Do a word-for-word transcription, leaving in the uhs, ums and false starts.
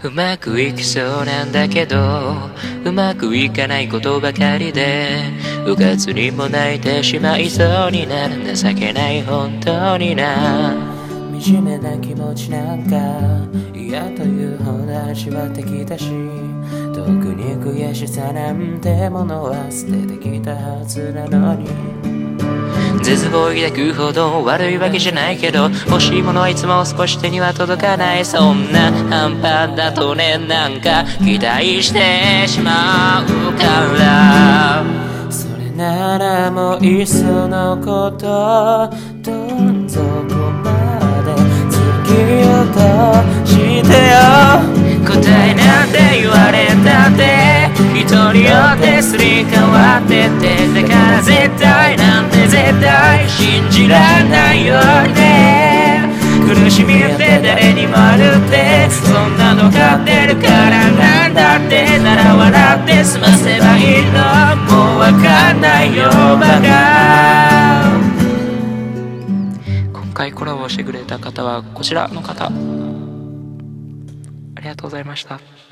うまくいきそうなんだけどうまくいかないことばかりでうかつにも泣いてしまいそうになる情けない本当にな惨めな気持ちなんか嫌というほど味わってきたし特に悔しさなんてものは捨ててきたはずなのに絶望を抱くほど悪いわけじゃないけど欲しいものはいつも少し手には届かないそんな半端だとねなんか期待してしまうからそれならもういっそのことどん底まで突き落としてよ答えなんて言われたって人によってすり替わってってだから絶対なんて絶対信じらんないよね苦しみって誰にもあるってそんなの勝ってるからなんだってなら笑って済ませばいいのもうわかんないよバカ今回コラボしてくれた方はこちらの方ありがとうございました。